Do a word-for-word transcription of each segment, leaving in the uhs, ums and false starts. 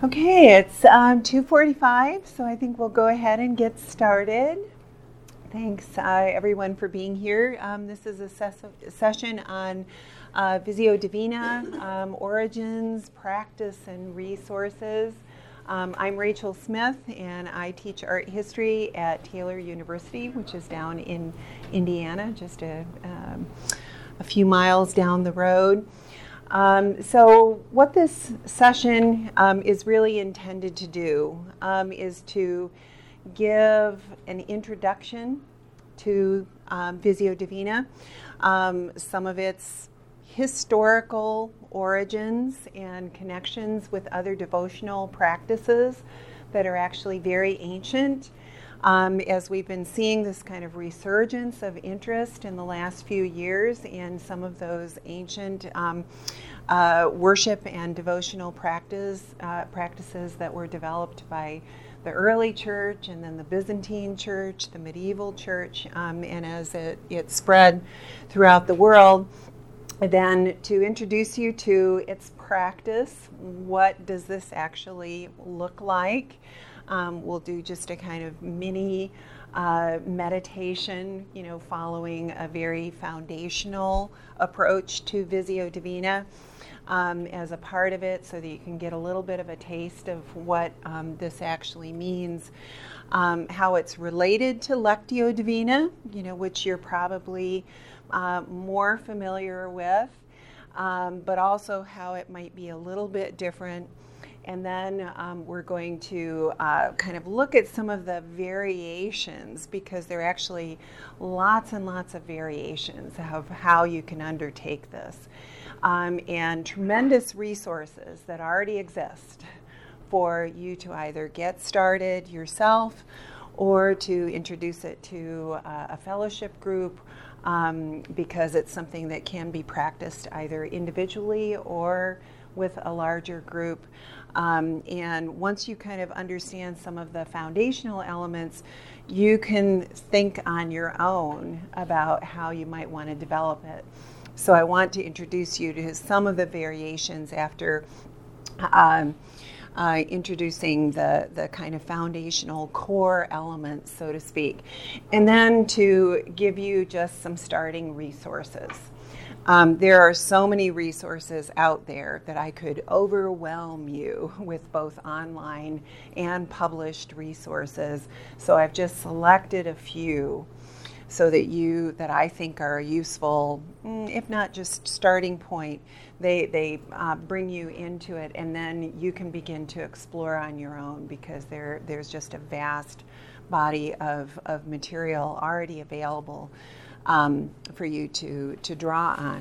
Okay, it's um, two forty-five, so I think we'll go ahead and get started. Thanks, uh, everyone, for being here. Um, this is a ses- session on uh, Visio Divina, um, origins, practice, and resources. Um, I'm Rachel Smith, and I teach art history at Taylor University, which is down in Indiana, just a, um, a few miles down the road. Um, so what this session um, is really intended to do um, is to give an introduction to um, Visio Divina, um, some of its historical origins and connections with other devotional practices that are actually very ancient. Um, as we've been seeing this kind of resurgence of interest in the last few years in some of those ancient um, uh, worship and devotional practice uh, practices that were developed by the early church and then the Byzantine church, the medieval church, um, and as it, it spread throughout the world, then to introduce you to its practice, what does this actually look like? Um, we'll do just a kind of mini uh, meditation, you know, following a very foundational approach to Visio Divina um, as a part of it, so that you can get a little bit of a taste of what um, this actually means, um, how it's related to Lectio Divina, you know, which you're probably uh, more familiar with, um, but also how it might be a little bit different. And then um, we're going to uh, kind of look at some of the variations, because there are actually lots and lots of variations of how you can undertake this. Um, and tremendous resources that already exist for you to either get started yourself or to introduce it to uh, a fellowship group, um, because it's something that can be practiced either individually or with a larger group. Um, and once you kind of understand some of the foundational elements, you can think on your own about how you might want to develop it. So I want to introduce you to some of the variations after um, uh, introducing the, the kind of foundational core elements, so to speak, and then to give you just some starting resources. Um, there are so many resources out there that I could overwhelm you with both online and published resources. So I've just selected a few so that you, that I think are useful, if not just starting point. They, they uh, bring you into it, and then you can begin to explore on your own, because there, there's just a vast body of, of material already available Um, for you to, to draw on.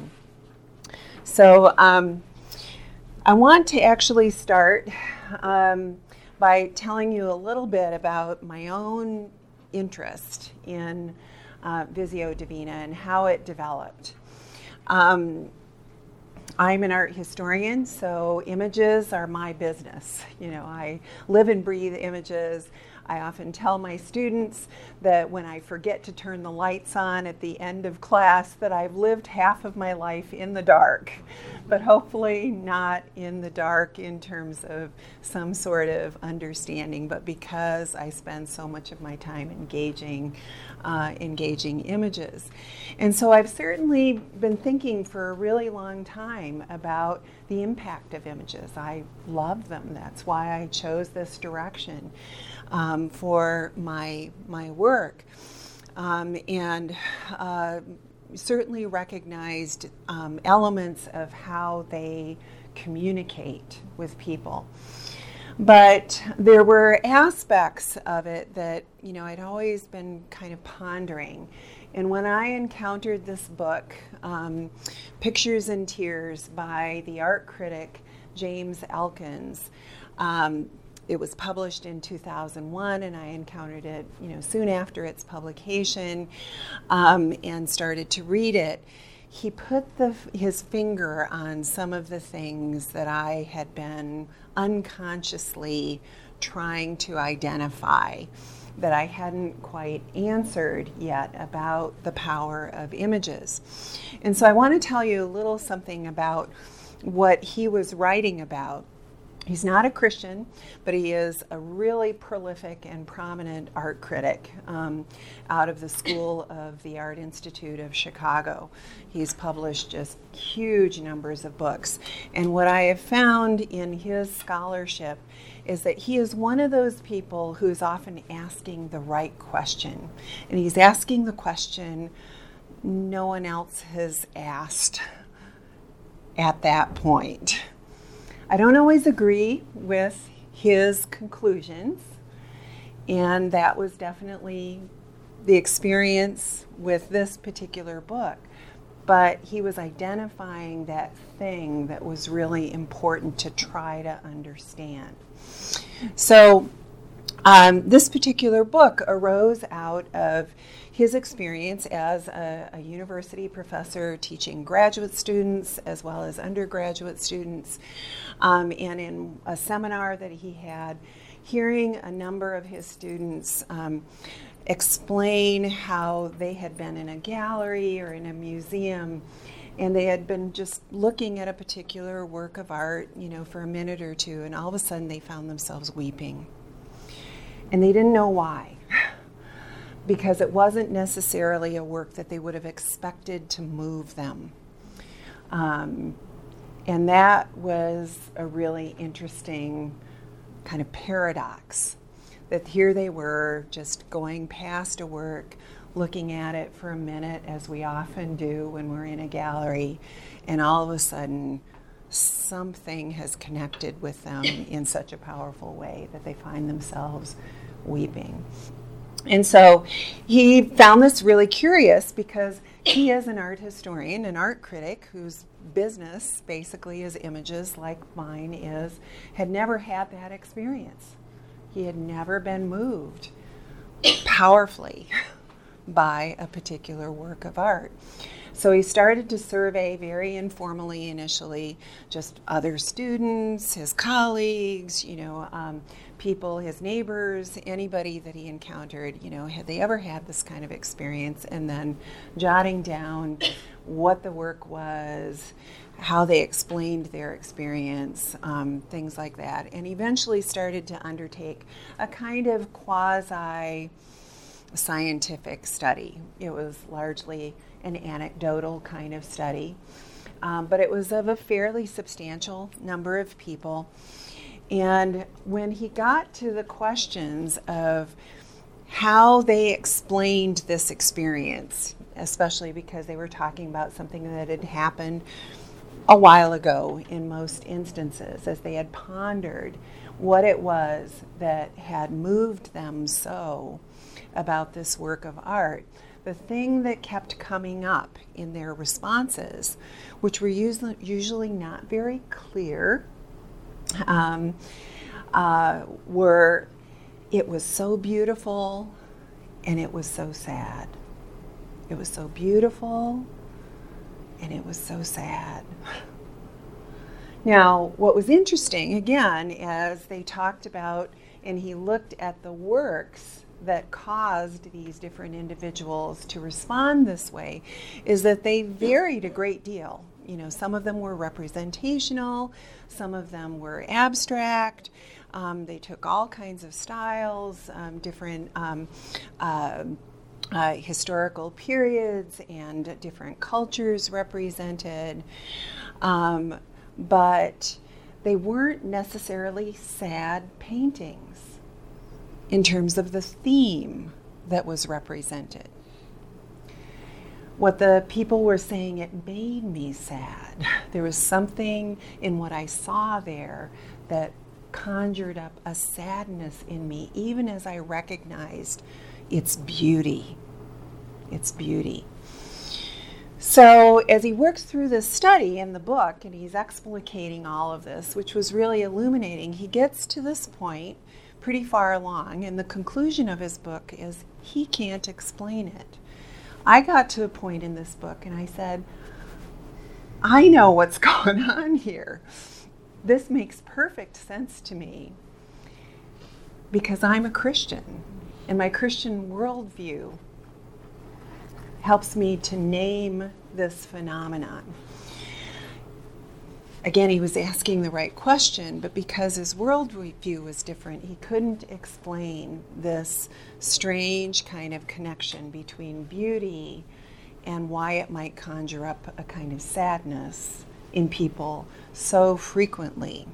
So um, I want to actually start um, by telling you a little bit about my own interest in uh, Visio Divina and how it developed. Um, I'm an art historian, so images are my business. You know, I live and breathe images. I often tell my students that when I forget to turn the lights on at the end of class, that I've lived half of my life in the dark, but hopefully not in the dark in terms of some sort of understanding, but because I spend so much of my time engaging, uh, engaging images. And so I've certainly been thinking for a really long time about the impact of images. I love them. That's why I chose this direction Um, for my my work, um, and uh, certainly recognized um, elements of how they communicate with people. But there were aspects of it that, you know, I'd always been kind of pondering. And when I encountered this book, um, Pictures and Tears by the art critic James Elkins, um, it was published in two thousand one, and I encountered it, you know, soon after its publication, um, and started to read it. He put the, his finger on some of the things that I had been unconsciously trying to identify, that I hadn't quite answered yet about the power of images. And so I want to tell you a little something about what he was writing about He's not a Christian, but he is a really prolific and prominent art critic um, out of the School of the Art Institute of Chicago. He's published just huge numbers of books. And what I have found in his scholarship is that he is one of those people who's often asking the right question. And he's asking the question no one else has asked at that point. I don't always agree with his conclusions, and that was definitely the experience with this particular book. But he was identifying that thing that was really important to try to understand. So um, this particular book arose out of his experience as a, a university professor teaching graduate students as well as undergraduate students, um, and in a seminar that he had, hearing a number of his students um, explain how they had been in a gallery or in a museum, and they had been just looking at a particular work of art, you know, for a minute or two, and all of a sudden they found themselves weeping. And they didn't know why, because it wasn't necessarily a work that they would have expected to move them. Um, and that was a really interesting kind of paradox, that here they were just going past a work, looking at it for a minute, as we often do when we're in a gallery, and all of a sudden something has connected with them in such a powerful way that they find themselves weeping. And so he found this really curious because he is an art historian, an art critic whose business basically is images like mine is, had never had that experience. He had never been moved powerfully by a particular work of art. So he started to survey very informally initially just other students, his colleagues, you know, um, people, his neighbors, anybody that he encountered, you know, had they ever had this kind of experience, and then jotting down what the work was, how they explained their experience, um, things like that, and eventually started to undertake a kind of quasi scientific study. It was largely an anecdotal kind of study, um, but it was of a fairly substantial number of people. And when he got to the questions of how they explained this experience, especially because they were talking about something that had happened a while ago in most instances, as they had pondered what it was that had moved them so about this work of art, the thing that kept coming up in their responses, which were usually, usually not very clear, um, uh, were it was so beautiful and it was so sad. It was so beautiful and it was so sad. Now, what was interesting, again, as they talked about and he looked at the works that caused these different individuals to respond this way, is that they varied a great deal. You know, some of them were representational, some of them were abstract. Um, they took all kinds of styles, um, different um, uh, uh, historical periods and different cultures represented. Um, but they weren't necessarily sad paintings in terms of the theme that was represented. What the people were saying, it made me sad. There was something in what I saw there that conjured up a sadness in me, even as I recognized its beauty. Its beauty. So as he works through this study in the book, and he's explicating all of this, which was really illuminating, he gets to this point pretty far along, and the conclusion of his book is he can't explain it. I got to a point in this book and I said, I know what's going on here. This makes perfect sense to me because I'm a Christian, and my Christian worldview helps me to name this phenomenon. again, he was asking the right question, but because his worldview was different, he couldn't explain this strange kind of connection between beauty and why it might conjure up a kind of sadness in people so frequently.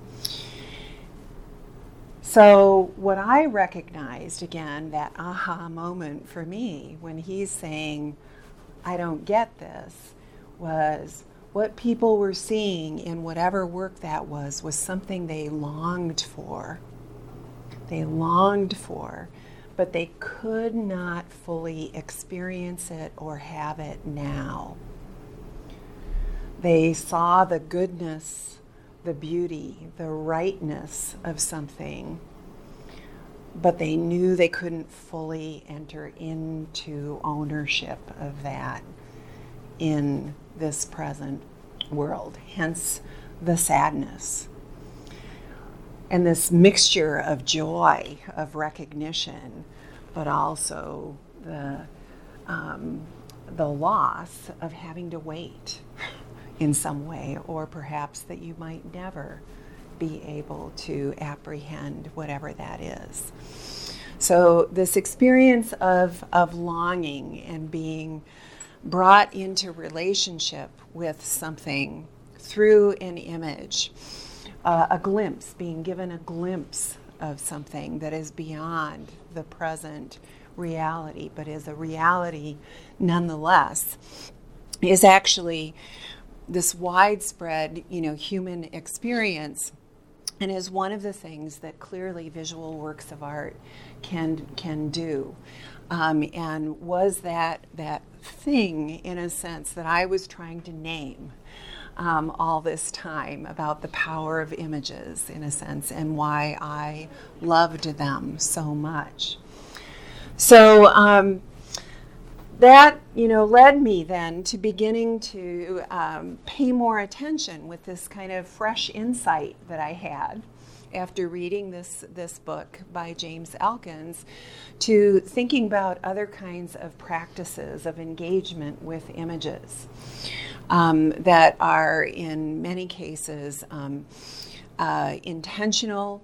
So what I recognized, again, that aha moment for me when he's saying, I don't get this, was what people were seeing in whatever work that was, was something they longed for. They longed for, but they could not fully experience it or have it now. They saw the goodness, the beauty, the rightness of something, but they knew they couldn't fully enter into ownership of that in this present world, hence the sadness. And this mixture of joy, of recognition, but also the, um, the loss of having to wait in some way, or perhaps that you might never be able to apprehend whatever that is. So this experience of, of longing and being brought into relationship with something through an image, uh, a glimpse, being given a glimpse of something that is beyond the present reality, but is a reality nonetheless, is actually this widespread, you know, human experience, and is one of the things that clearly visual works of art can can do. Um, and was that that thing, in a sense, that I was trying to name um, all this time about the power of images, in a sense, and why I loved them so much. So um, that, you know, led me then to beginning to um, pay more attention with this kind of fresh insight that I had after reading this, this book by James Elkins, to thinking about other kinds of practices of engagement with images um, that are in many cases um, uh, intentional,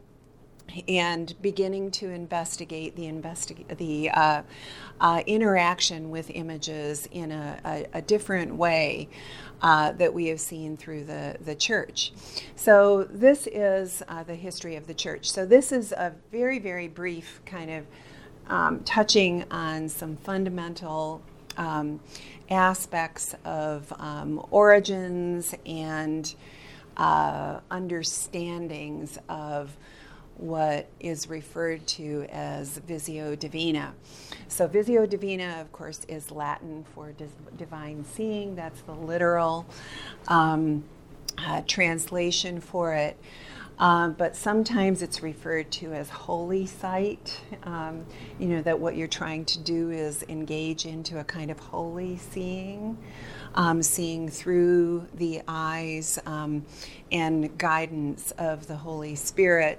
and beginning to investigate the investig- the uh, uh, interaction with images in a, a, a different way uh, that we have seen through the, the church. So this is uh, the history of the church. So this is a very, very brief kind of um, touching on some fundamental um, aspects of um, origins and uh, understandings of what is referred to as Visio Divina. So Visio Divina, of course, is Latin for dis- divine seeing. That's the literal um, uh, translation for it. Um, but sometimes it's referred to as holy sight. Um, you know, that what you're trying to do is engage into a kind of holy seeing, um, seeing through the eyes um, and guidance of the Holy Spirit.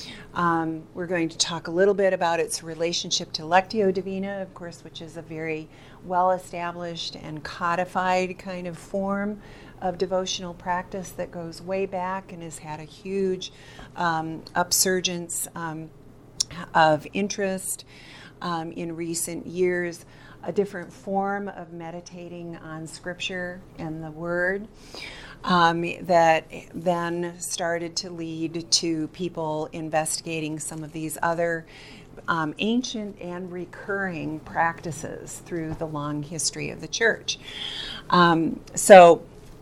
Um, we're going to talk a little bit about its relationship to Lectio Divina, of course, which is a very well-established and codified kind of form of devotional practice that goes way back and has had a huge um, upsurgence um, of interest um, in recent years, a different form of meditating on Scripture and the Word. Um, that then started to lead to people investigating some of these other um, ancient and recurring practices through the long history of the church. Um, so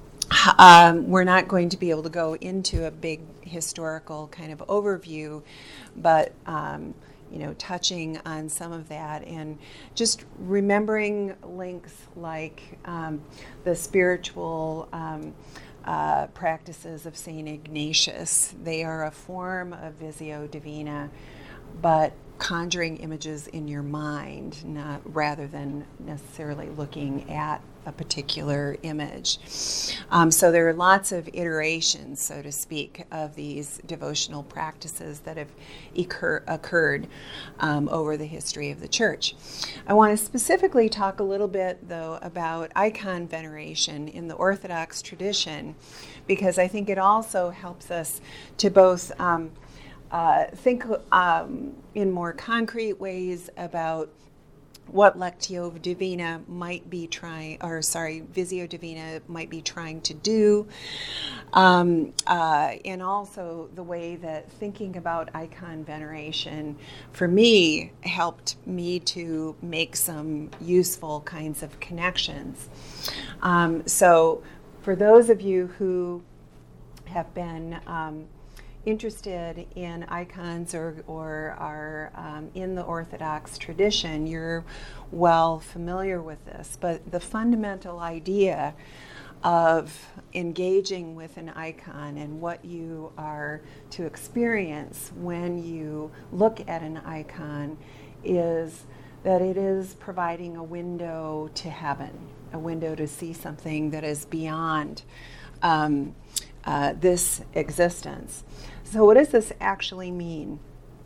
um, we're not going to be able to go into a big historical kind of overview, but um, you know, touching on some of that and just remembering links like um, the spiritual um, uh, practices of Saint Ignatius. They are a form of Visio Divina, but conjuring images in your mind, not rather than necessarily looking at a particular image. Um, so there are lots of iterations, so to speak, of these devotional practices that have occur- occurred um, over the history of the church. I want to specifically talk a little bit, though, about icon veneration in the Orthodox tradition, because I think it also helps us to both um, uh, think um, in more concrete ways about what Lectio Divina might be trying, or sorry, Visio Divina might be trying to do, um, uh, and also the way that thinking about icon veneration, for me, helped me to make some useful kinds of connections. Um, so for those of you who have been um, interested in icons or, or are um, in the Orthodox tradition, you're well familiar with this. But the fundamental idea of engaging with an icon and what you are to experience when you look at an icon is that it is providing a window to heaven, a window to see something that is beyond um, uh, this existence. So what does this actually mean?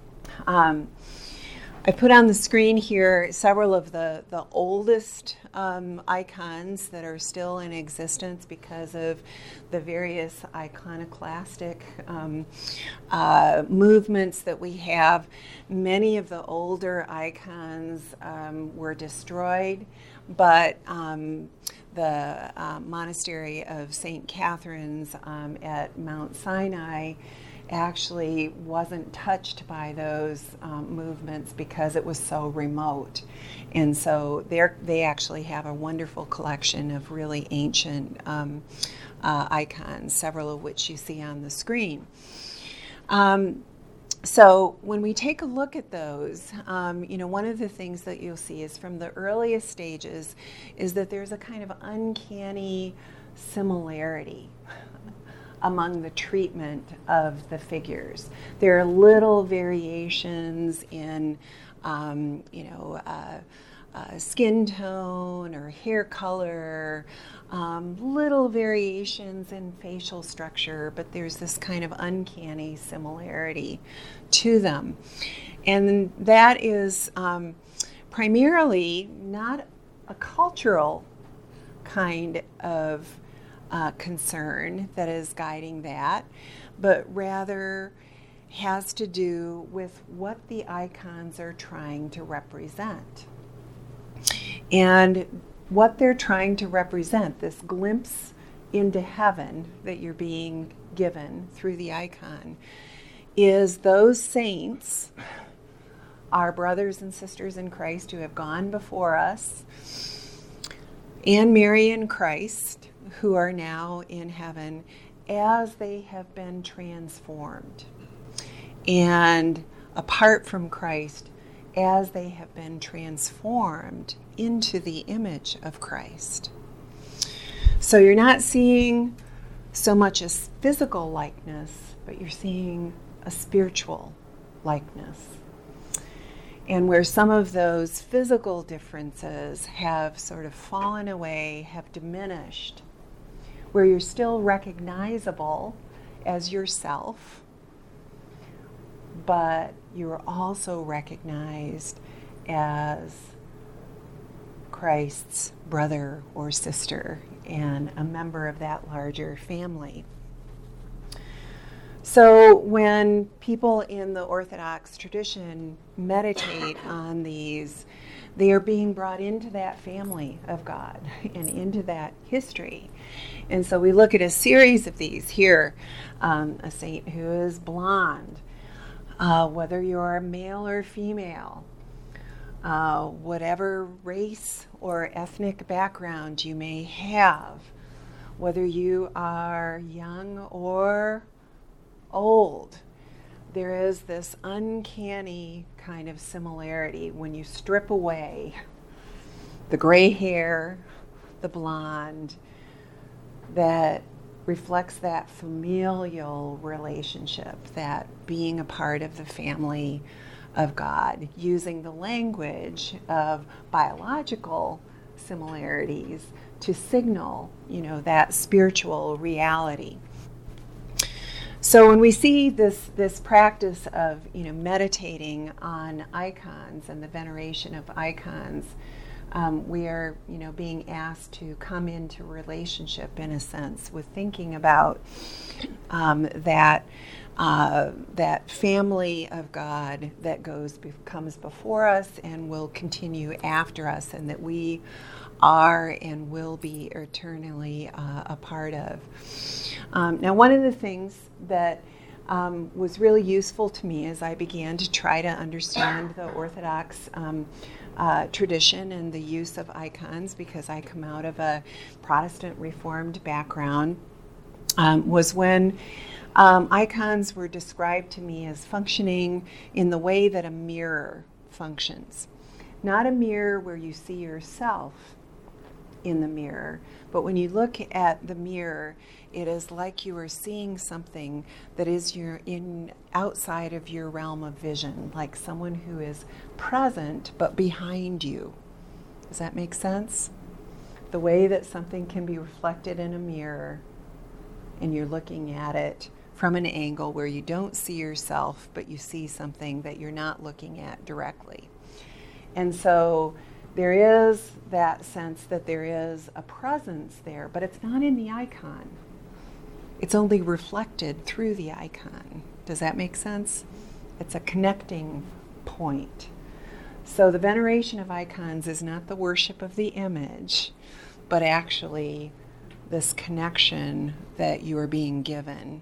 Um, I put on the screen here several of the, the oldest um, icons that are still in existence because of the various iconoclastic um, uh, movements that we have. Many of the older icons um, were destroyed, but um, the uh, monastery of Saint Catherine's um, at Mount Sinai actually wasn't touched by those um, movements because it was so remote. And so they actually have a wonderful collection of really ancient um, uh, icons, several of which you see on the screen. Um, so when we take a look at those, um, you know, one of the things that you'll see is from the earliest stages is that there's a kind of uncanny similarity among the treatment of the figures. There are little variations in, um, you know, uh, uh, skin tone or hair color, um, little variations in facial structure, but there's this kind of uncanny similarity to them. And that is um, primarily not a cultural kind of Uh, concern that is guiding that, but rather has to do with what the icons are trying to represent. And what they're trying to represent, this glimpse into heaven that you're being given through the icon, is those saints, our brothers and sisters in Christ who have gone before us, and Mary and Christ, who are now in heaven as they have been transformed. And apart from Christ, as they have been transformed into the image of Christ. So you're not seeing so much a physical likeness, but you're seeing a spiritual likeness. And where some of those physical differences have sort of fallen away, have diminished, where you're still recognizable as yourself, but you're also recognized as Christ's brother or sister and a member of that larger family. So when people in the Orthodox tradition meditate on these, they are being brought into that family of God and into that history. And so we look at a series of these here, um, a saint who is blonde, uh, whether you're male or female, uh, whatever race or ethnic background you may have, whether you are young or old, there is this uncanny kind of similarity when you strip away the gray hair, the blonde, that reflects that familial relationship, that being a part of the family of God, using the language of biological similarities to signal, you know, that spiritual reality. So when we see this this practice of, you know, meditating on icons and the veneration of icons, um, we are, you know, being asked to come into relationship, in a sense, with thinking about um, that uh, that family of God that goes be- comes before us and will continue after us, and that we are and will be eternally uh, a part of. Um, now, one of the things that um, was really useful to me as I began to try to understand the Orthodox um, uh, tradition and the use of icons, because I come out of a Protestant Reformed background, um, was when um, icons were described to me as functioning in the way that a mirror functions. Not a mirror where you see yourself in the mirror, but when you look at the mirror, it is like you are seeing something that is your in outside of your realm of vision, like someone who is present but behind you. Does that make sense? The way that something can be reflected in a mirror and you're looking at it from an angle where you don't see yourself, but you see something that you're not looking at directly. And so there is that sense that there is a presence there, but it's not in the icon. It's only reflected through the icon. Does that make sense? It's a connecting point. So the veneration of icons is not the worship of the image, but actually this connection that you are being given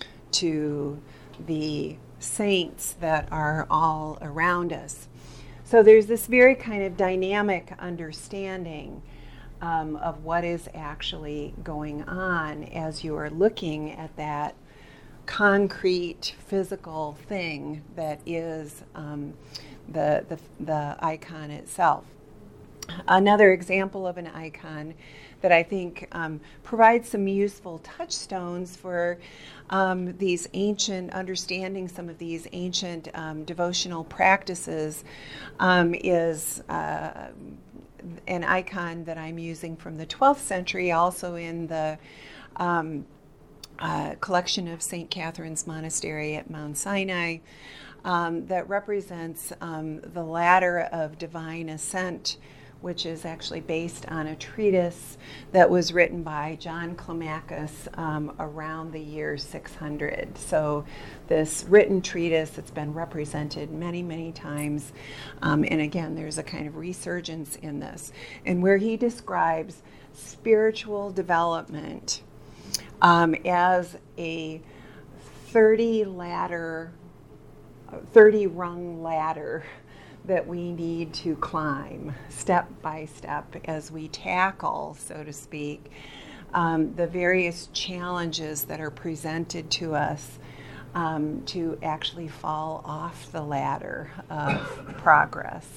to the saints that are all around us. So there's this very kind of dynamic understanding um, of what is actually going on as you are looking at that concrete physical thing that is um, the, the the icon itself. Another example of an icon that I think um, provides some useful touchstones for um, these ancient, understanding some of these ancient um, devotional practices um, is uh, an icon that I'm using from the twelfth century, also in the um, uh, collection of Saint Catherine's Monastery at Mount Sinai, um, that represents um, the ladder of divine ascent, which is actually based on a treatise that was written by John Climacus um, around the year six hundred. So this written treatise, it's been represented many, many times. Um, and again, there's a kind of resurgence in this. And where he describes spiritual development um, as a thirty ladder, thirty rung ladder that we need to climb step by step as we tackle, so to speak, um, the various challenges that are presented to us um, to actually fall off the ladder of progress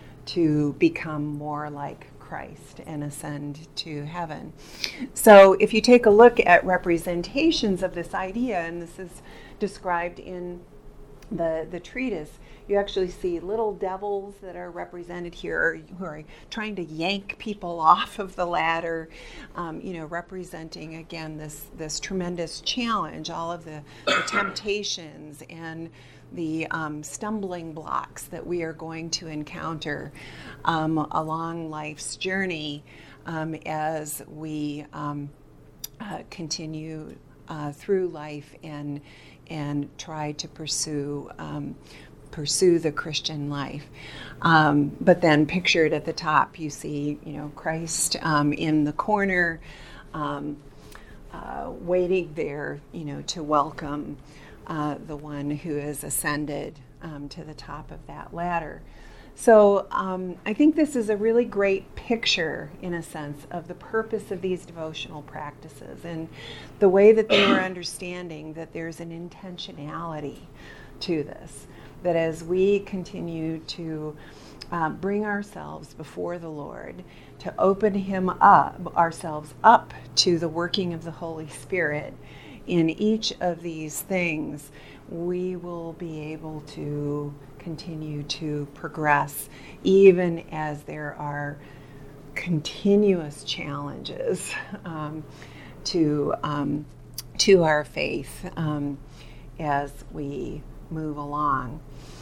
to become more like Christ and ascend to heaven. So if you take a look at representations of this idea, and this is described in the, the treatise, you actually see little devils that are represented here who are trying to yank people off of the ladder, um, you know, representing, again, this, this tremendous challenge, all of the, the temptations and the um, stumbling blocks that we are going to encounter um, along life's journey um, as we um, uh, continue uh, through life and and try to pursue um, pursue the Christian life. Um, but then pictured at the top, you see, you know, Christ um, in the corner, um, uh, waiting there, you know, to welcome uh, the one who has ascended um, to the top of that ladder. So um, I think this is a really great picture, in a sense, of the purpose of these devotional practices and the way that they were understanding that there's an intentionality to this, that as we continue to uh, bring ourselves before the Lord, to open Him up, ourselves up to the working of the Holy Spirit in each of these things, we will be able to continue to progress, even as there are continuous challenges um, to um, to our faith um, as we move along.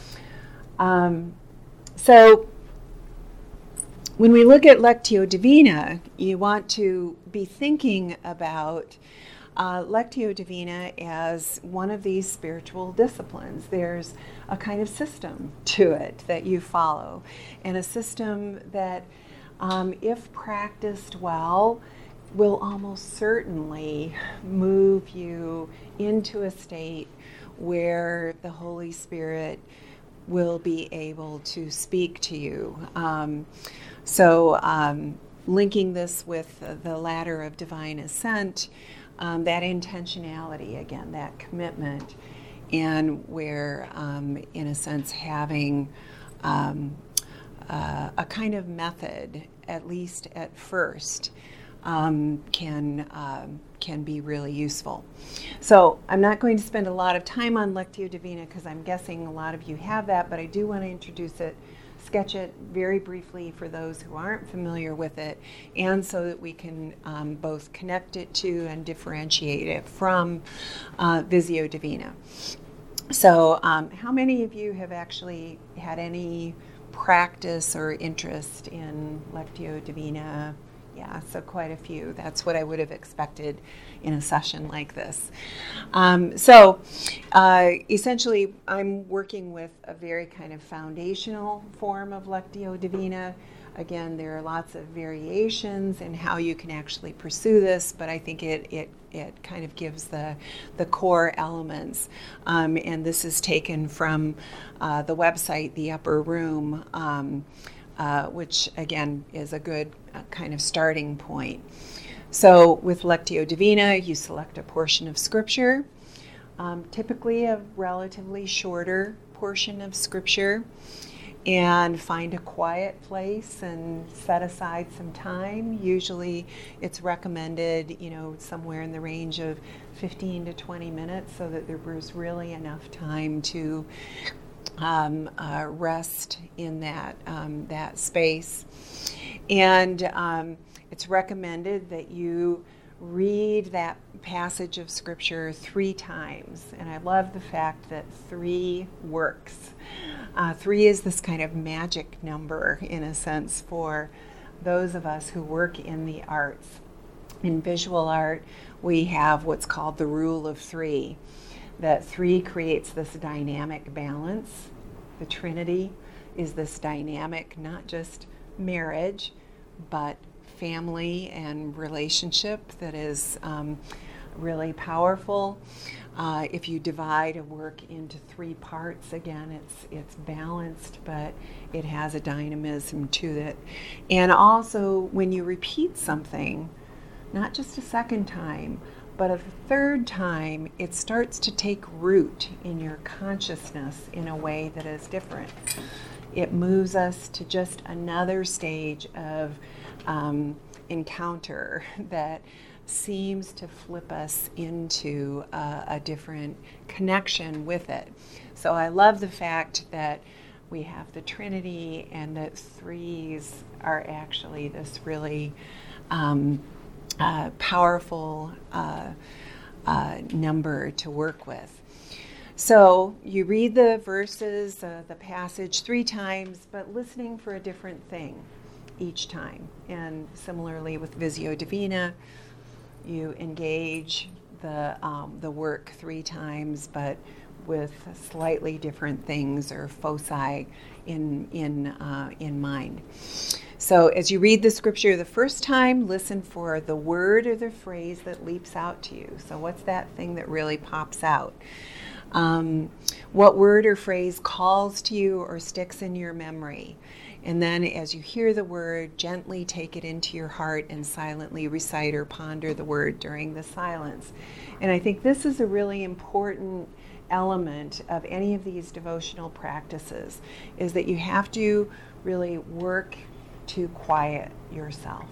Um, so when we look at Lectio Divina, you want to be thinking about uh, Lectio Divina as one of these spiritual disciplines. There's a kind of system to it that you follow, and a system that, um, if practiced well, will almost certainly move you into a state where the Holy Spirit will be able to speak to you. Um, so um, linking this with uh, the ladder of divine ascent, um, that intentionality, again, that commitment, and where, um, in a sense, having um, uh, a kind of method, at least at first, um, can um, can be really useful. So I'm not going to spend a lot of time on Lectio Divina because I'm guessing a lot of you have that, but I do want to introduce it, sketch it very briefly for those who aren't familiar with it, and so that we can um, both connect it to and differentiate it from uh, Visio Divina. So um, how many of you have actually had any practice or interest in Lectio Divina? Yeah, so quite a few. That's what I would have expected in a session like this. Um, so uh, essentially, I'm working with a very kind of foundational form of Lectio Divina. Again, there are lots of variations in how you can actually pursue this, but I think it it, it kind of gives the, the core elements. Um, and this is taken from uh, the website, The Upper Room, um, Uh, which again is a good uh, kind of starting point. So with Lectio Divina, you select a portion of Scripture, um, typically a relatively shorter portion of Scripture, and find a quiet place and set aside some time. Usually it's recommended, you know, somewhere in the range of fifteen to twenty minutes so that there's really enough time to Um, uh, rest in that um, that space. And um, it's recommended that you read that passage of Scripture three times. And I love the fact that three works. Uh, three is this kind of magic number, in a sense, for those of us who work in the arts. In visual art, we have what's called the rule of three. That three creates this dynamic balance. The Trinity is this dynamic, not just marriage, but family and relationship that is um, really powerful. Uh, if you divide a work into three parts, again, it's it's balanced, but it has a dynamism to it. And also, when you repeat something, not just a second time, but a third time, it starts to take root in your consciousness in a way that is different. It moves us to just another stage of um, encounter that seems to flip us into uh, a different connection with it. So I love the fact that we have the Trinity and that threes are actually this really um, Uh, powerful uh, uh, number to work with. So you read the verses, uh, the passage three times, but listening for a different thing each time. And similarly with Visio Divina, you engage the um, the work three times, but with slightly different things or foci in in uh, in mind. So as you read the Scripture the first time, listen for the word or the phrase that leaps out to you. So what's that thing that really pops out? Um, what word or phrase calls to you or sticks in your memory? And then as you hear the word, gently take it into your heart and silently recite or ponder the word during the silence. And I think this is a really important element of any of these devotional practices, is that you have to really work to quiet yourself.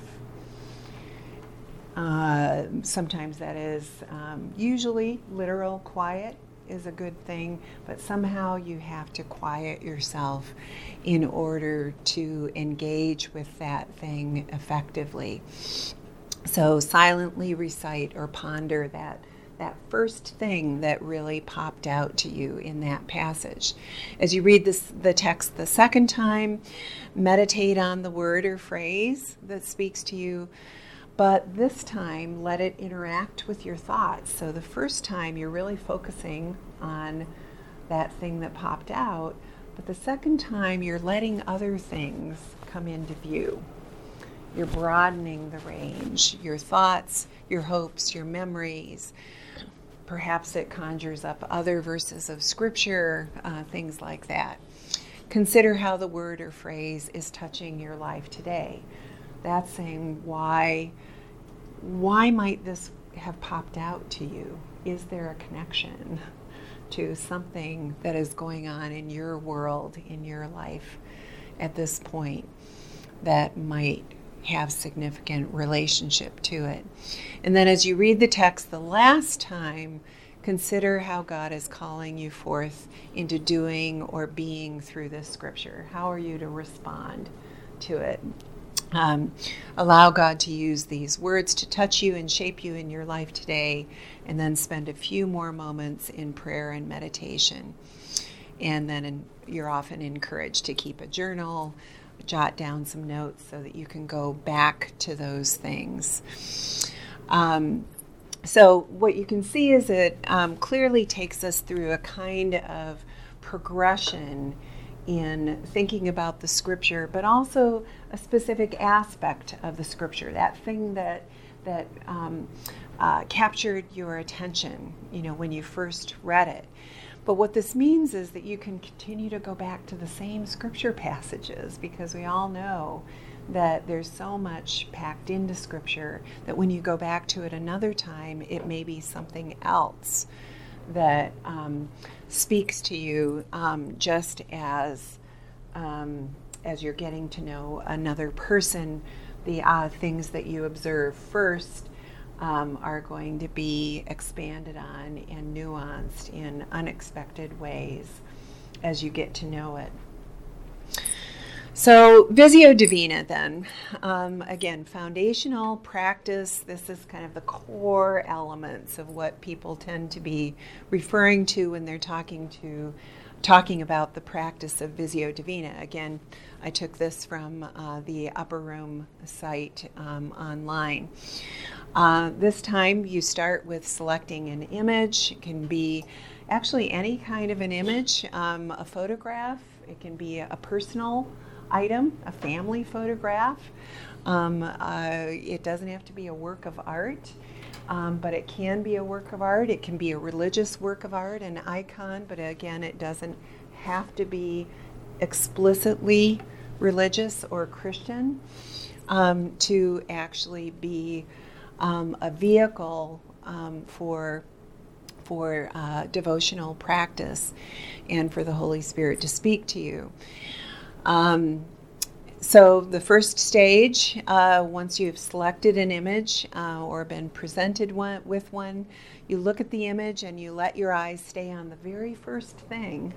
Uh, sometimes that is um, usually literal quiet, is a good thing, but somehow you have to quiet yourself in order to engage with that thing effectively. So silently recite or ponder that that first thing that really popped out to you in that passage. As you read this, the text the second time, meditate on the word or phrase that speaks to you, but this time let it interact with your thoughts. So the first time you're really focusing on that thing that popped out, but the second time you're letting other things come into view. You're broadening the range, your thoughts, your hopes, your memories. Perhaps it conjures up other verses of scripture, uh, things like that. Consider how the word or phrase is touching your life today. That's saying, why, why might this have popped out to you? Is there a connection to something that is going on in your world, in your life at this point that might have significant relationship to it? And then as you read the text the last time, consider how God is calling you forth into doing or being through this scripture. How are you to respond to it? Um, allow God to use these words to touch you and shape you in your life today, and then spend a few more moments in prayer and meditation. And then in, you're often encouraged to keep a journal, jot down some notes so that you can go back to those things. Um, so what you can see is it um, clearly takes us through a kind of progression in thinking about the scripture, but also a specific aspect of the scripture, that thing that that um, uh, captured your attention, you know, when you first read it. But what this means is that you can continue to go back to the same scripture passages, because we all know that there's so much packed into scripture that when you go back to it another time, it may be something else that um, speaks to you, um, just as um, as you're getting to know another person. The uh, things that you observe first um, are going to be expanded on and nuanced in unexpected ways as you get to know it. So Visio Divina then, um, again, foundational practice. This is kind of the core elements of what people tend to be referring to when they're talking to, talking about the practice of Visio Divina. Again, I took this from uh, the Upper Room site um, online. Uh, this time you start with selecting an image. It can be actually any kind of an image, um, a photograph. It can be a personal item, a family photograph. Um, uh, it doesn't have to be a work of art, um, but it can be a work of art. It can be a religious work of art, an icon, but again, it doesn't have to be explicitly religious or Christian um, to actually be um, a vehicle um, for for uh, devotional practice and for the Holy Spirit to speak to you. Um, so the first stage, uh, once you've selected an image uh, or been presented one, with one, you look at the image and you let your eyes stay on the very first thing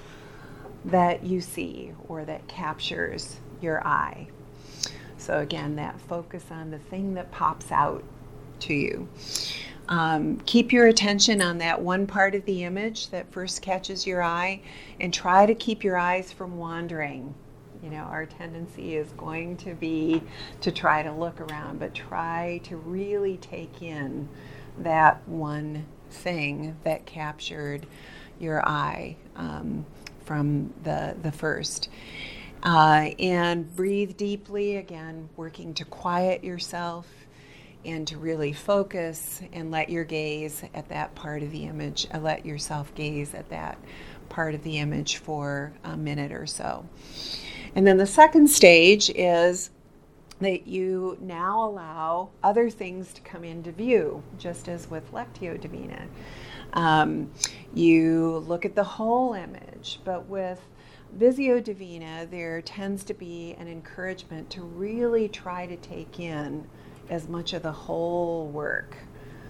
that you see or that captures your eye. So again, that focus on the thing that pops out to you. Um, keep your attention on that one part of the image that first catches your eye, and try to keep your eyes from wandering. You know, our tendency is going to be to try to look around, but try to really take in that one thing that captured your eye um, from the, the first. Uh, and breathe deeply, again, working to quiet yourself and to really focus and let your gaze at that part of the image, uh, let yourself gaze at that part of the image for a minute or so. And then the second stage is that you now allow other things to come into view, just as with Lectio Divina. Um, you look at the whole image, but with Visio Divina, there tends to be an encouragement to really try to take in as much of the whole work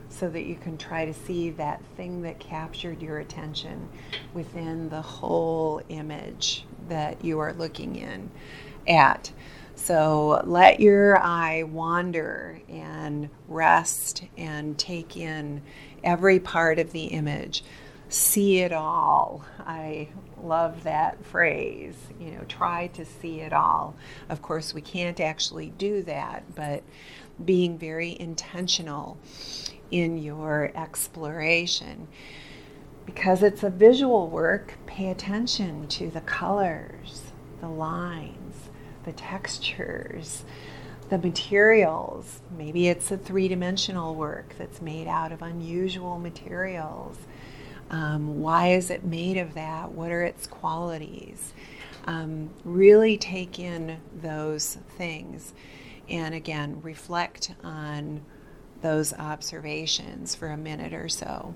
so that you can try to see that thing that captured your attention within the whole image that you are looking in at. So let your eye wander and rest and take in every part of the image. See it all. I love that phrase, you know, try to see it all. Of course, we can't actually do that, but being very intentional in your exploration. Because it's a visual work, pay attention to the colors, the lines, the textures, the materials. Maybe it's a three-dimensional work that's made out of unusual materials. Um, why is it made of that? What are its qualities? Um, really take in those things. And again, reflect on those observations for a minute or so.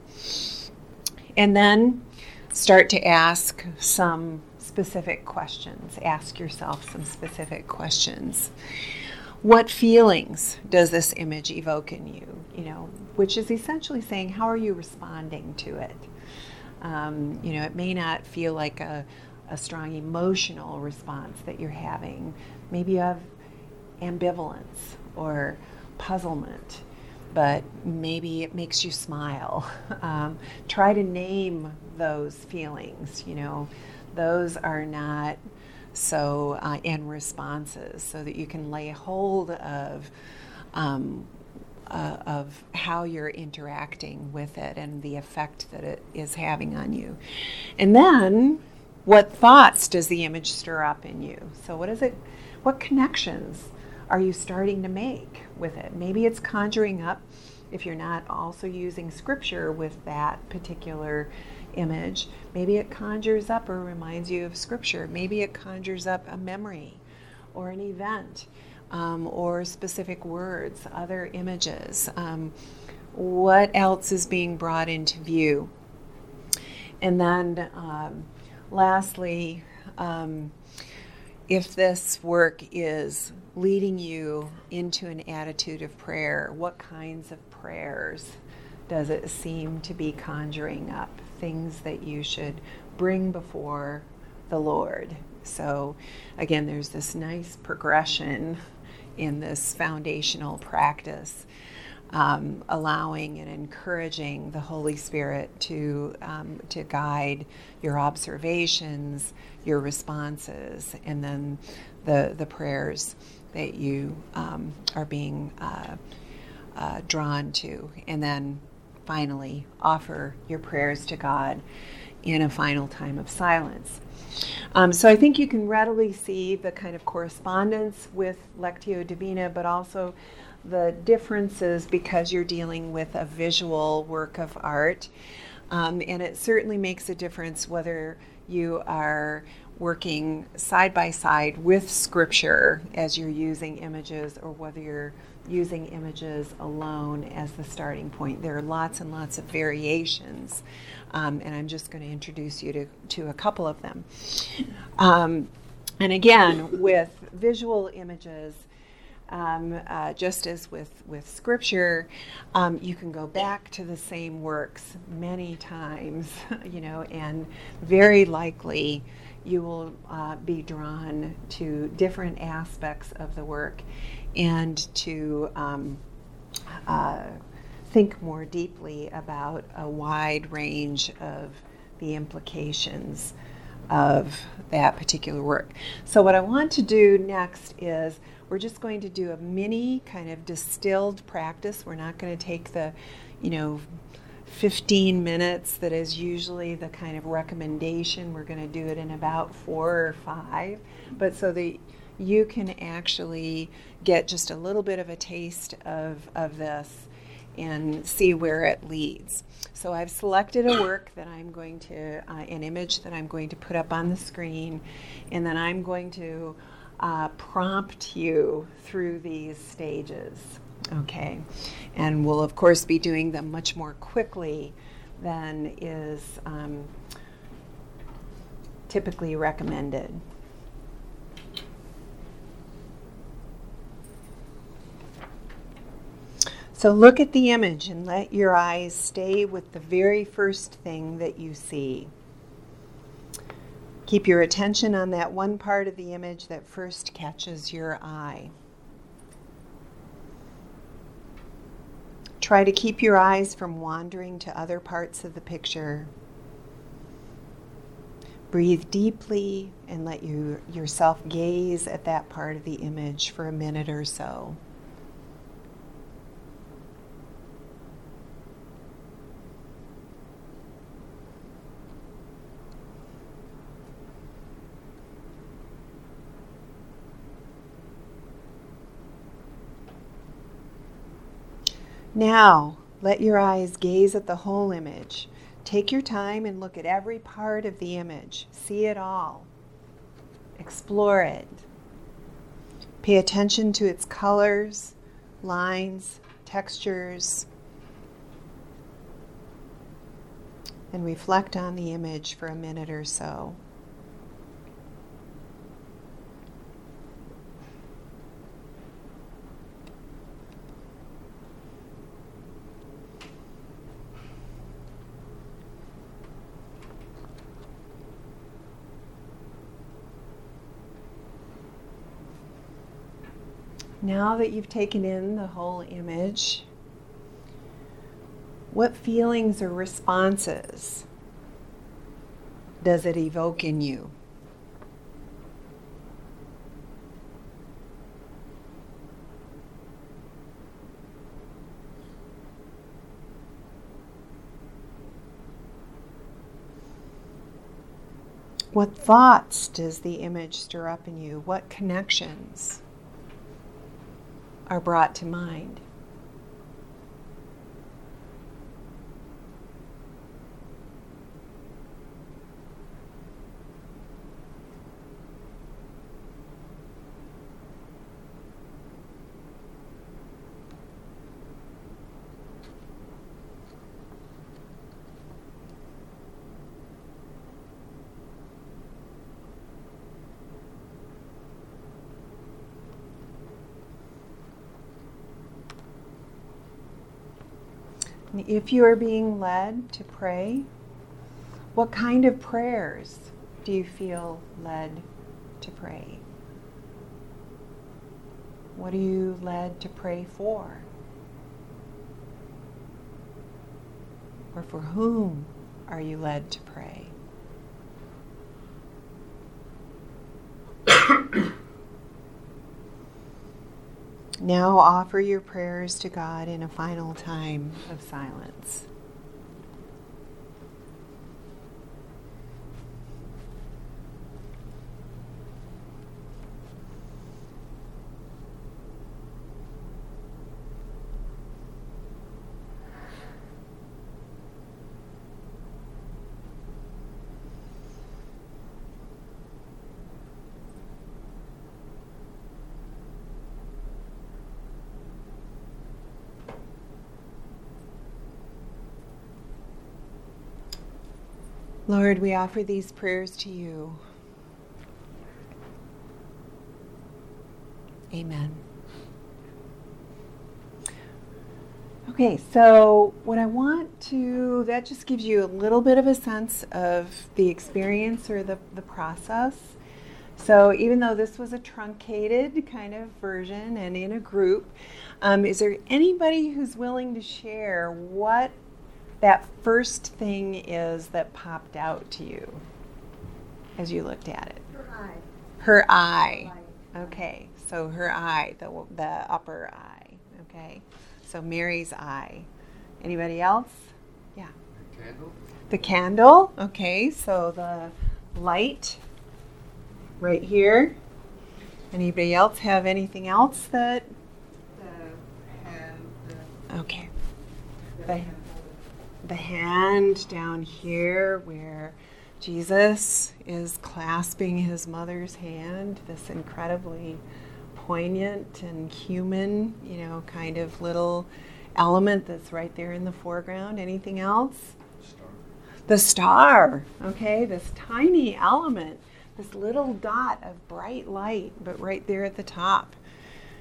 And then start to ask some specific questions. Ask yourself some specific questions. What feelings does this image evoke in you? You know, which is essentially saying, how are you responding to it? Um, you know, it may not feel like a, a strong emotional response that you're having. Maybe you have ambivalence or puzzlement, but maybe it makes you smile. Um, try to name those feelings, you know. Those are not so uh, in responses, so that you can lay hold of um, uh, of how you're interacting with it and the effect that it is having on you. And then, what thoughts does the image stir up in you? So what is it? What connections are you starting to make with it? Maybe it's conjuring up, if you're not also using scripture with that particular image, maybe it conjures up or reminds you of scripture. Maybe it conjures up a memory or an event um, or specific words, other images. Um, what else is being brought into view? And then um, lastly, um, if this work is leading you into an attitude of prayer, what kinds of prayers does it seem to be conjuring up? Things that you should bring before the Lord. So again, there's this nice progression in this foundational practice, um, allowing and encouraging the Holy Spirit to um, to guide your observations, your responses, and then the the prayers that you um, are being uh, uh, drawn to, and then finally offer your prayers to God in a final time of silence. Um, so I think you can readily see the kind of correspondence with Lectio Divina, but also the differences because you're dealing with a visual work of art. Um, and it certainly makes a difference whether you are working side by side with scripture as you're using images, or whether you're using images alone as the starting point. There are lots and lots of variations, um, and I'm just going to introduce you to, to a couple of them. Um, and again, with visual images, um, uh, just as with, with scripture, um, you can go back to the same works many times, you know, and very likely you will uh, be drawn to different aspects of the work and to um, uh, think more deeply about a wide range of the implications of that particular work. So what I want to do next is we're just going to do a mini kind of distilled practice. We're not going to take the, you know, fifteen minutes that is usually the kind of recommendation. We're going to do it in about four or five, but so that you can actually get just a little bit of a taste of, of this and see where it leads. So I've selected a work that I'm going to, uh, an image that I'm going to put up on the screen, and then I'm going to uh, prompt you through these stages. Okay, and we'll of course be doing them much more quickly than is um, typically recommended. So look at the image and let your eyes stay with the very first thing that you see. Keep your attention on that one part of the image that first catches your eye. Try to keep your eyes from wandering to other parts of the picture. Breathe deeply and let you, yourself gaze at that part of the image for a minute or so. Now, let your eyes gaze at the whole image. Take your time and look at every part of the image. See it all. Explore it. Pay attention to its colors, lines, textures, and reflect on the image for a minute or so. Now that you've taken in the whole image, what feelings or responses does it evoke in you? What thoughts does the image stir up in you? What connections are brought to mind? If you are being led to pray, what kind of prayers do you feel led to pray? What are you led to pray for? Or for whom are you led to pray? Now offer your prayers to God in a final time of silence. Lord, we offer these prayers to you. Amen. Okay, so what I want to, that just gives you a little bit of a sense of the experience or the, the process. So even though this was a truncated kind of version and in a group, um, is there anybody who's willing to share what that first thing is that popped out to you as you looked at it? Her eye. Her eye. Okay, so her eye, the the upper eye. Okay, so Mary's eye. Anybody else? Yeah. The candle. The candle. Okay, so the light right here. Anybody else have anything else that? The hand. The, Okay. the The, hand. the hand down here where Jesus is clasping his mother's hand, this incredibly poignant and human, you know, kind of little element that's right there in the foreground. Anything else? Star. The star, okay, this tiny element, this little dot of bright light, but right there at the top.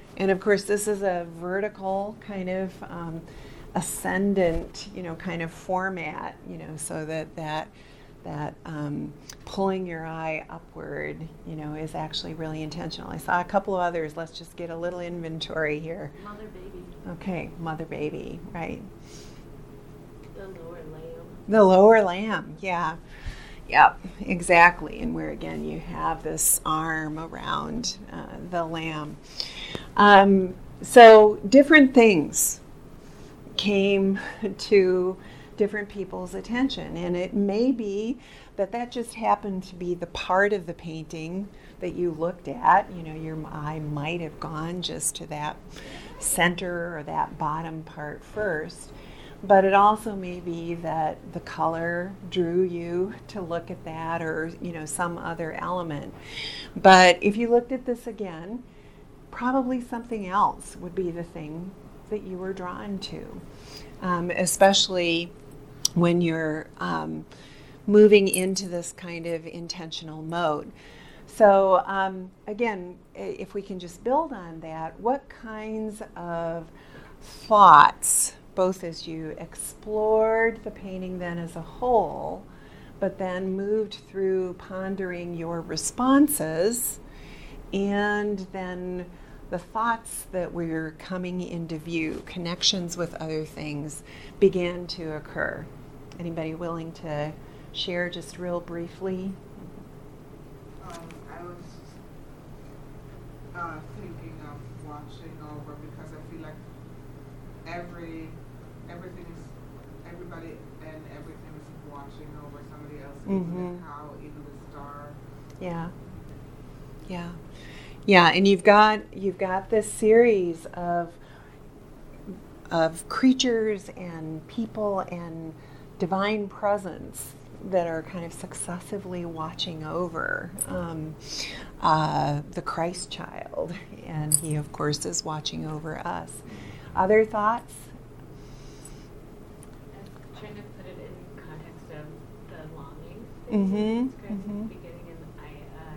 And of course, this is a vertical kind of um, ascendant, you know, kind of format, you know, so that that that um, pulling your eye upward, you know, is actually really intentional. I saw a couple of others. Let's just get a little inventory here. Mother baby. Okay, mother baby, right. The lower lamb. The lower lamb, yeah. Yep, exactly. And where again you have this arm around uh, the lamb. Um, so different things came to different people's attention, and it may be that that just happened to be the part of the painting that you looked at. You know, your eye might have gone just to that center or that bottom part first, but it also may be that the color drew you to look at that, or you know, some other element. But if you looked at this again, probably something else would be the thing that you were drawn to, um, especially when you're um, moving into this kind of intentional mode. So um, again, if we can just build on that, what kinds of thoughts, both as you explored the painting then as a whole, but then moved through pondering your responses, and then the thoughts that were coming into view, connections with other things, began to occur? Anybody willing to share just real briefly? Um, I was uh, thinking of watching over, because I feel like every everything is everybody and everything is watching over somebody else. Mm-hmm. Even how even the star. Yeah. Yeah. Yeah, and you've got you've got this series of of creatures and people and divine presence that are kind of successively watching over um, uh, the Christ child, and he of course is watching over us. Other thoughts? I'm trying to put it in context of the longing. Mm-hmm. It's kind of Mm-hmm. beginning, and I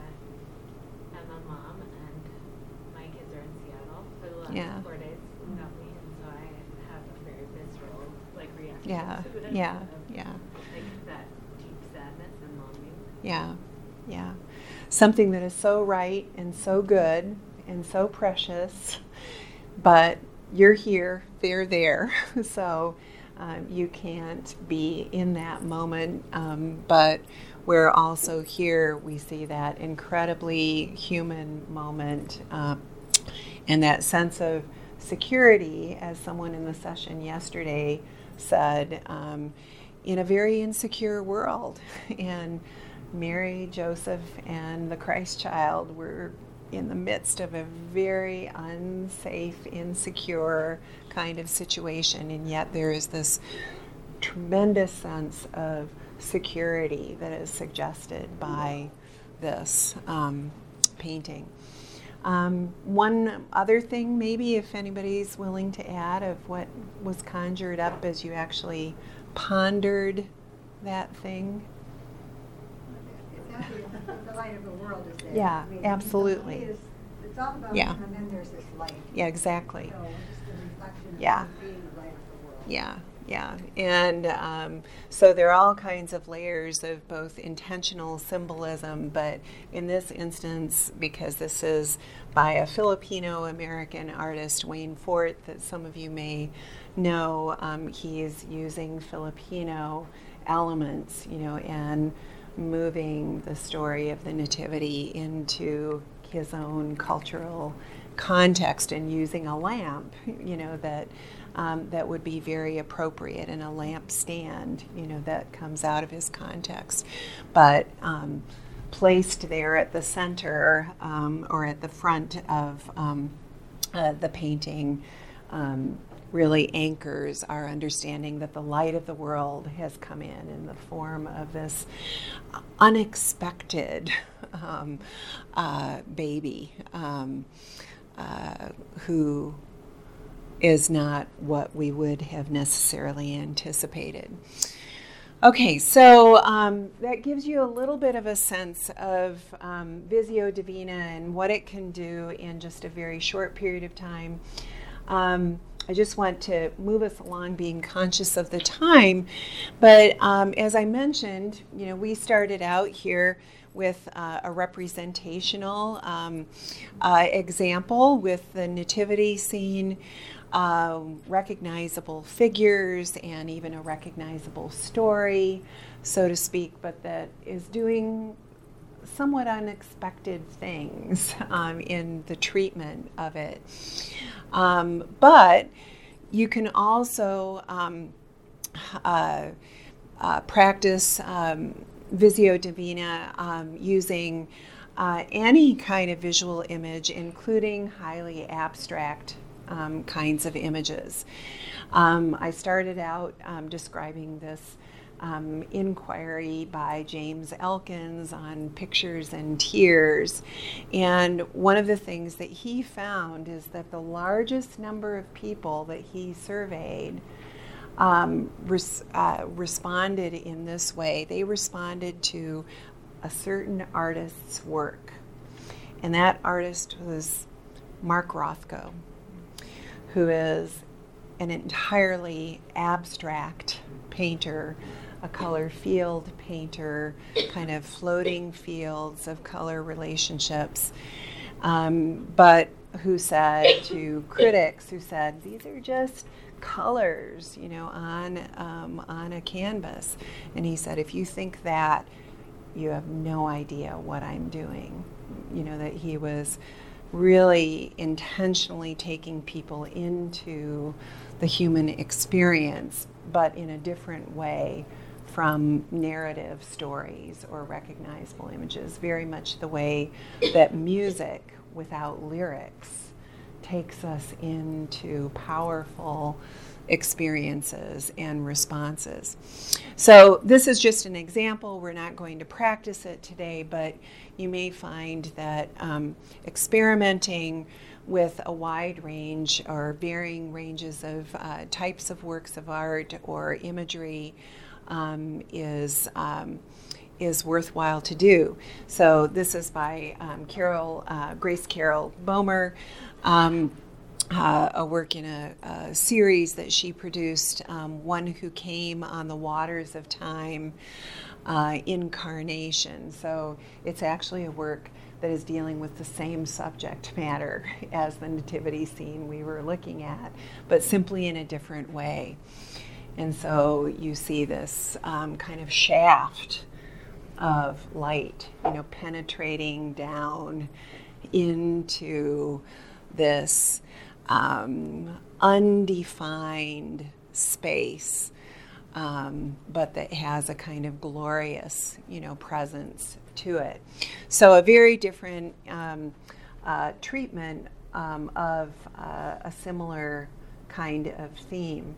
uh, am a mom, and my kids are in Seattle for the last Yeah. four days without me, and so I have a very visceral like reaction Yeah, to it. yeah, of, yeah. Like that deep sadness and longing. Yeah, yeah. Something that is so right and so good and so precious, but you're here, they're there, so um, you can't be in that moment. Um, but we're also here, we see that incredibly human moment uh, and that sense of security, as someone in the session yesterday said, um, in a very insecure world. And Mary, Joseph, and the Christ child were in the midst of a very unsafe, insecure kind of situation, and yet there is this tremendous sense of security that is suggested by this um, painting. Um, one other thing, maybe, if anybody's willing to add, of what was conjured up as you actually pondered that thing. It's actually the light of the world is there. Yeah, I mean, absolutely. It's, it's all about Yeah. him, and then there's this light. Yeah, exactly. So just the reflection of Yeah. him being the light of the world. Yeah, yeah. And um, so there are all kinds of layers of both intentional symbolism, but in this instance, because this is by a Filipino-American artist, Wayne Fort, that some of you may know, um, he's using Filipino elements, you know, and moving the story of the Nativity into his own cultural context, and using a lamp, you know, that um, that would be very appropriate, and a lamp stand, you know, that comes out of his context, but um, placed there at the center um, or at the front of um, uh, the painting um, really anchors our understanding that the light of the world has come in in the form of this unexpected um, uh, baby um, uh, who is not what we would have necessarily anticipated. Okay, so um, that gives you a little bit of a sense of um, Visio Divina and what it can do in just a very short period of time. Um, I just want to move us along being conscious of the time. But um, as I mentioned, you know, we started out here with uh, a representational um, uh, example with the nativity scene, uh, recognizable figures, and even a recognizable story, so to speak, but that is doing somewhat unexpected things um, in the treatment of it. Um, but you can also um, uh, uh, practice um, Visio Divina um, using uh, any kind of visual image, including highly abstract um, kinds of images. Um, I started out um, describing this Um, inquiry by James Elkins on pictures and tears. And one of the things that he found is that the largest number of people that he surveyed um, res- uh, responded in this way. They responded to a certain artist's work. And that artist was Mark Rothko, who is an entirely abstract painter, a color field painter, kind of floating fields of color relationships, um, but who said to critics, who said, these are just colors, you know, on, um, on a canvas. And he said, if you think that, you have no idea what I'm doing. You know, that he was really intentionally taking people into the human experience, but in a different way from narrative stories or recognizable images, very much the way that music without lyrics takes us into powerful experiences and responses. So this is just an example. We're not going to practice it today, but you may find that um, experimenting with a wide range or varying ranges of uh, types of works of art or imagery um, is um, is worthwhile to do. So this is by um, Carol, uh, Grace Carol Bomer, um, uh, a work in a, a series that she produced, um, One Who Came on the Waters of Time, uh, Incarnation. So it's actually a work that is dealing with the same subject matter as the nativity scene we were looking at, but simply in a different way. And so you see this um, kind of shaft of light, you know, penetrating down into this um, undefined space, um, but that has a kind of glorious, you know, presence to it. So a very different um, uh, treatment um, of uh, a similar kind of theme.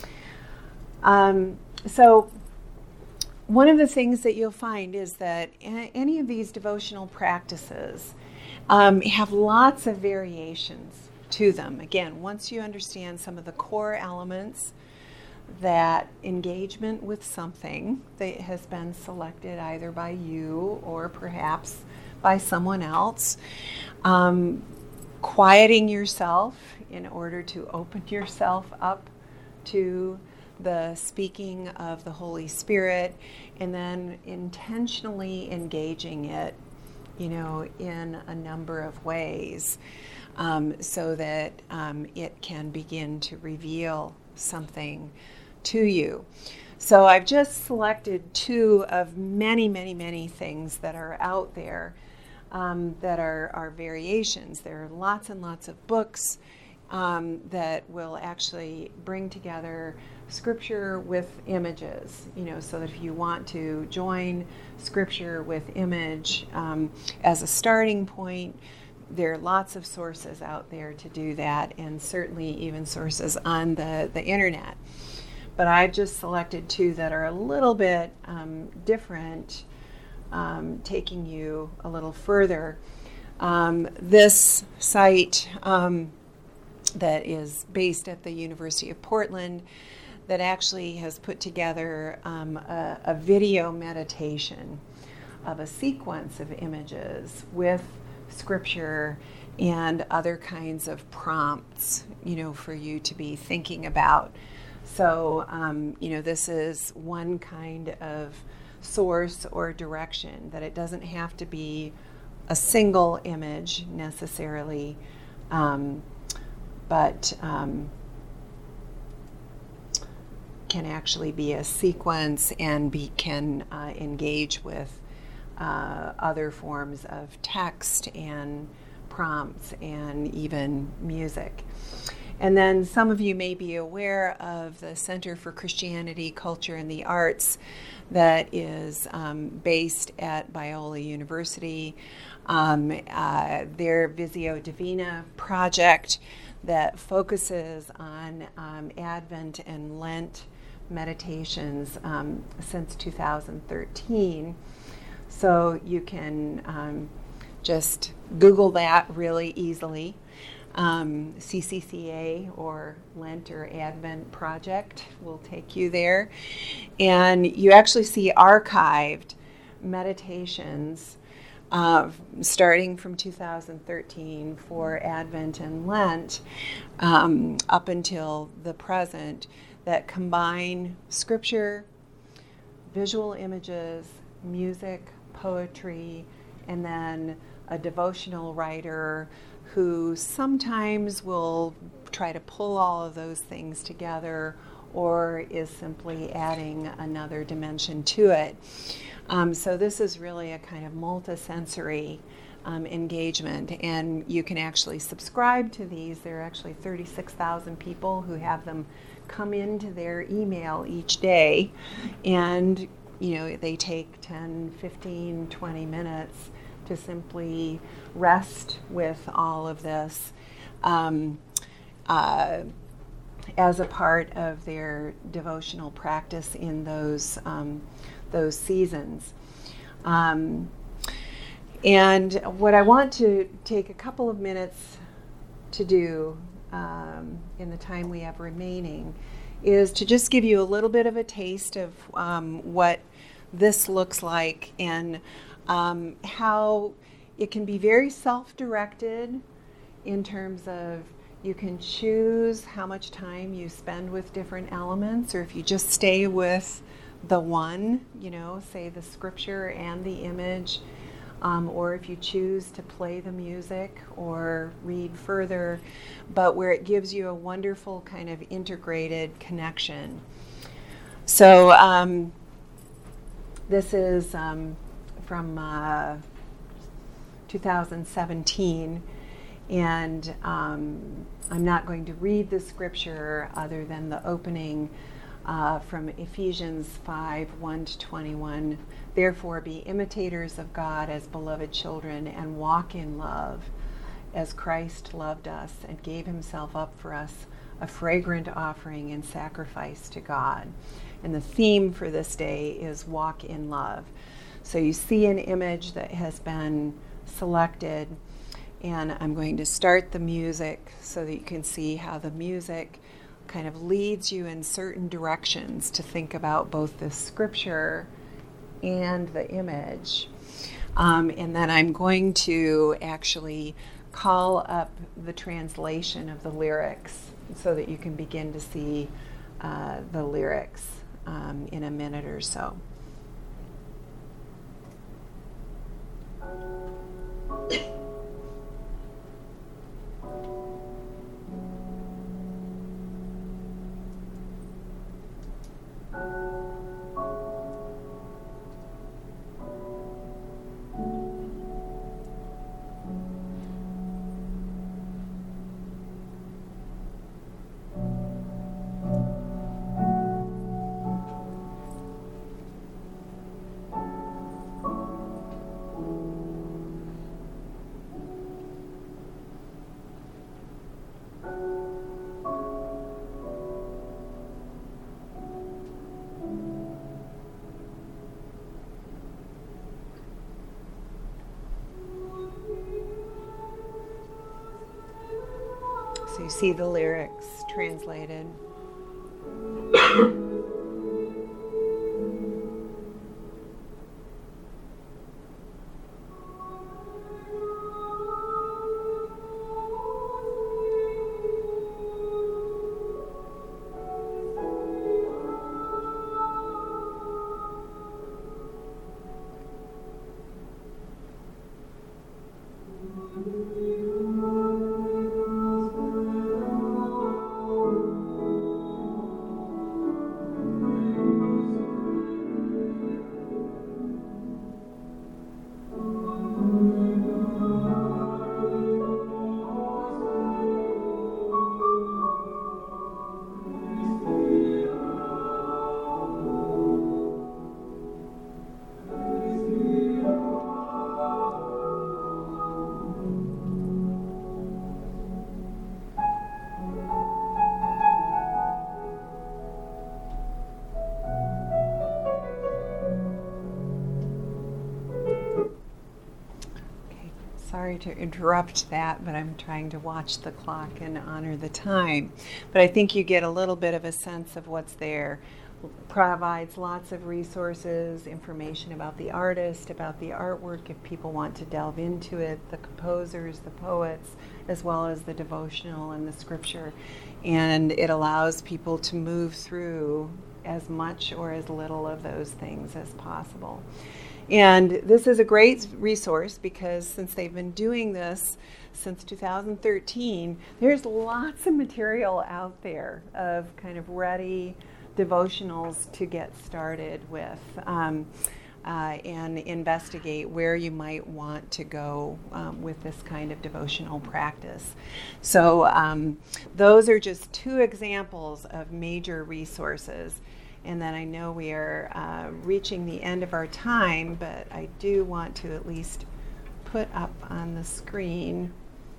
Um, so one of the things that you'll find is that any of these devotional practices um, have lots of variations to them. Again, once you understand some of the core elements, that engagement with something that has been selected either by you or perhaps by someone else, um, quieting yourself in order to open yourself up to the speaking of the Holy Spirit, and then intentionally engaging it, you know, in a number of ways, um, so that um, it can begin to reveal something to you. So I've just selected two of many, many, many things that are out there um, that are, are variations. There are lots and lots of books um, that will actually bring together scripture with images, you know, so that if you want to join scripture with image um, as a starting point, there are lots of sources out there to do that, and certainly even sources on the, the internet. But I've just selected two that are a little bit um, different, um, taking you a little further. Um, this site um, that is based at the University of Portland, that actually has put together um, a, a video meditation of a sequence of images with scripture and other kinds of prompts, you know, for you to be thinking about. So, um, you know, this is one kind of source or direction, that it doesn't have to be a single image necessarily, um, but um, can actually be a sequence and be can uh, engage with uh, other forms of text and prompts and even music. And then some of you may be aware of the Center for Christianity, Culture, and the Arts that is um, based at Biola University. Um, uh, their Visio Divina project that focuses on um, Advent and Lent meditations um, since two thousand thirteen. So you can um, just Google that really easily. Um, C C C A or Lent or Advent Project will take you there. And you actually see archived meditations uh, starting from two thousand thirteen for Advent and Lent um, up until the present that combine scripture, visual images, music, poetry, and then a devotional writer who sometimes will try to pull all of those things together or is simply adding another dimension to it. Um, so this is really a kind of multisensory um, engagement, and you can actually subscribe to these. There are actually thirty-six thousand people who have them come into their email each day, and you know, they take ten, fifteen, twenty minutes to simply rest with all of this um, uh, as a part of their devotional practice in those um, those seasons. Um, and what I want to take a couple of minutes to do um, in the time we have remaining is to just give you a little bit of a taste of um, what this looks like and um, how it can be very self-directed in terms of you can choose how much time you spend with different elements, or if you just stay with the one, you know, say the scripture and the image, um, or if you choose to play the music or read further, but where it gives you a wonderful kind of integrated connection. So um, this is um, from uh, two thousand seventeen, and um, I'm not going to read the scripture other than the opening uh, from Ephesians five, one to twenty-one. Therefore be imitators of God as beloved children, and walk in love as Christ loved us and gave himself up for us, a fragrant offering and sacrifice to God. And the theme for this day is walk in love. So you see an image that has been selected, and I'm going to start the music so that you can see how the music kind of leads you in certain directions to think about both the scripture and the image. Um, and then I'm going to actually call up the translation of the lyrics so that you can begin to see uh, the lyrics um, in a minute or so. So you see the lyrics translated. Sorry to interrupt that, but I'm trying to watch the clock and honor the time. But I think you get a little bit of a sense of what's there. Provides lots of resources, information about the artist, about the artwork if people want to delve into it, the composers, the poets, as well as the devotional and the scripture. And it allows people to move through as much or as little of those things as possible. And this is a great resource because since they've been doing this since two thousand thirteen, there's lots of material out there of kind of ready devotionals to get started with um, uh, and investigate where you might want to go um, with this kind of devotional practice. So um, those are just two examples of major resources. And then I know we are uh, reaching the end of our time, but I do want to at least put up on the screen.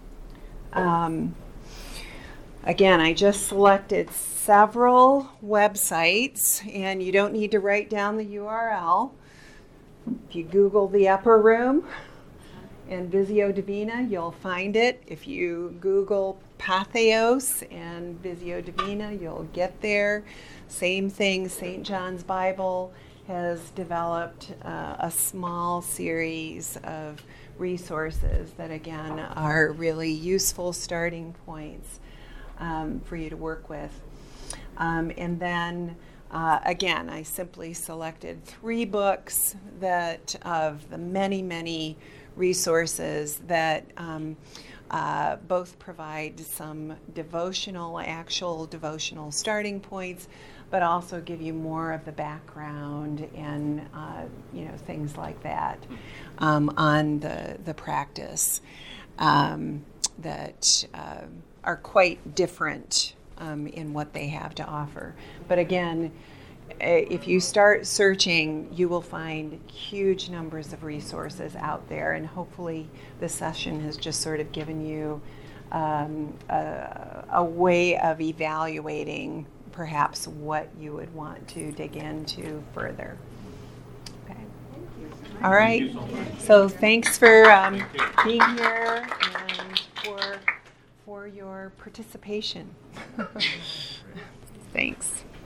Um, again, I just selected several websites, and you don't need to write down the U R L. If you Google the Upper Room and Visio Divina, you'll find it. If you Google Patheos and Visio Divina, you'll get there. Same thing, Saint John's Bible has developed uh, a small series of resources that, again, are really useful starting points um, for you to work with. Um, and then, uh, again, I simply selected three books that of the many, many resources that um, Uh, both provide some devotional, actual devotional starting points, but also give you more of the background and uh, you know things like that um, on the the practice um, that uh, are quite different um, in what they have to offer. But again, if you start searching, you will find huge numbers of resources out there, and hopefully this session has just sort of given you um, a, a way of evaluating perhaps what you would want to dig into further. Okay. Thank you so much. All right. So thanks for um, being here and for for your participation. Thanks.